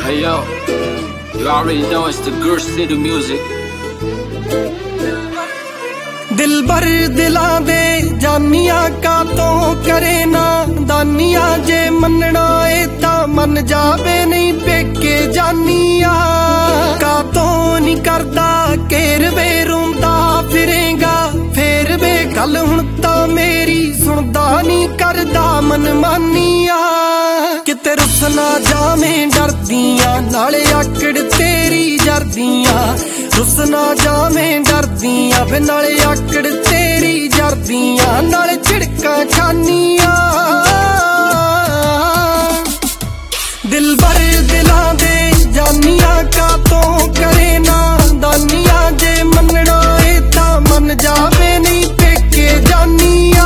Hey yo, you already know it's the Girl City music. दिल भर दिलां दे जानिया का तो करे ना दानिया जे मनना ए ता मन जावे नहीं पेके जानिया का तो नहीं करदा केर वे रोंदा फिरेगा फेर वे गल हुण ता मेरी सुनदा नहीं करदा मन मानिया किते रुस ना जावें डरदियां नाले आकड़ तेरी जरदियां रुस ना जावें डरदियां वे नाले आकड़ तेरी जरदियां नाले झिड़कां खानियां दिल भर दिलां दे जानिया का तो करे ना दानिया जे मनना ए ता मन जावे नहीं पेके जानिया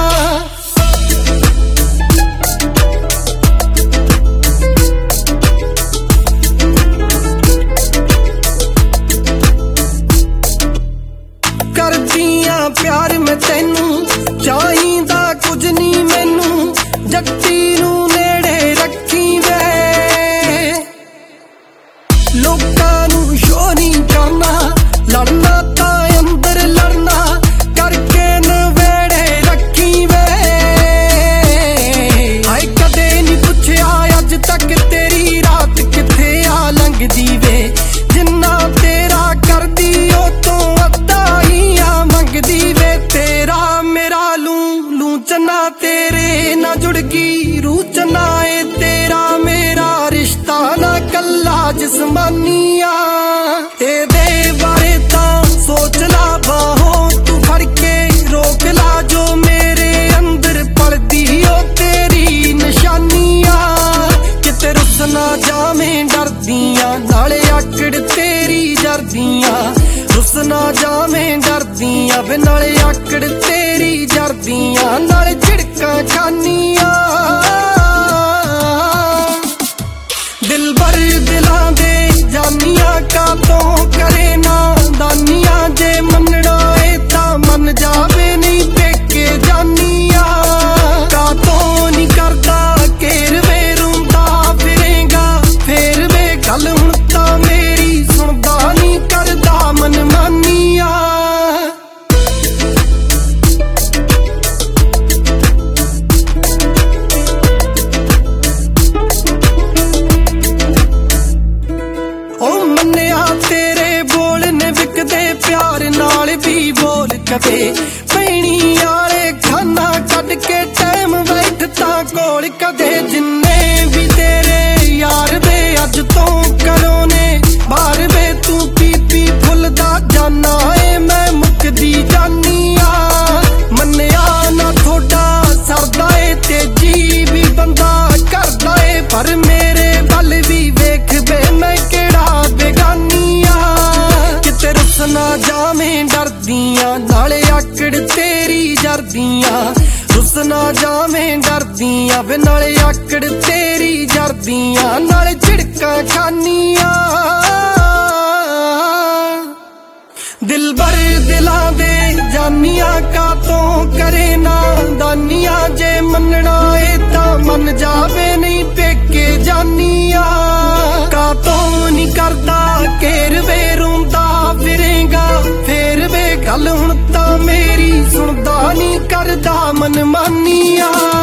करदियां प्यार मैं तेनू चाहिदा कुछ नहीं मैनू जट्टी नू नेड़े रखी वे लोकां नू शो नहीं करना लड़ना ता अंदर लड़ना करके नवेड़े रखी वे हाय कदे नहीं पुछया अज तक तेरी रात किथे आ लंघदी वे जिन्ना तेरा करदी ओ तो चना तेरे ना जुड़गी रूचना ए तेरा मेरा रिश्ता ना कल्ला जिस्मानिया ए दे बारे ता सोच ला बाहों तू फड़ के रोक ला जो मेरे अंदर पड़दी ओ तेरी निशानिया किते रुस ना जावें डरदियां नाले आकड़ तेरी जरदियां रुस ना जावें डरदियां वे नाले आकड़ तेरी जरदियां नाले झिड़कां खानियां दिल भर दिलां दे जानिया का तो करे ना दानिया जे मनना ए ता मन जावे नहीं पेके जानिया का तो नहीं करदा केर वे रोंदा फिरेगा फेर वे गल हुण ता मेरी सुनदा नहीं करदा मन मानिया तेरे बोल ने विकदे प्यार नाल भी बोल कदे पैनी आले खाना कट के टाइम बैठता कोल कदे जिन्ने भी तेरे यार वे अज तो करो ने बाहर वे तू पी पी फुलदा जाना ए मैं मुकदी जानिया मन्निया ना थोड़ा सरदा ए तेजी भी बंदा करदा ए पर मेरे बल भी वेख बे मैं केड़ा बेगानिया किते रुस ना जावें डरदियां नाले आकड़ तेरी जरदियां रुस ना जावें डरदियां वे नाले आकड़ तेरी जरदियां नाले झिड़कां खानियां दिल भर दिलां दे जानिया का तो करे ना दानिया जे मनना ए ता मन जावे नहीं पेके जानिया का तो नहीं करदा केर वे रोंदा फिरेगा फेर वे गल हुण ता मेरी सुनदा नहीं करदा मन मानिया।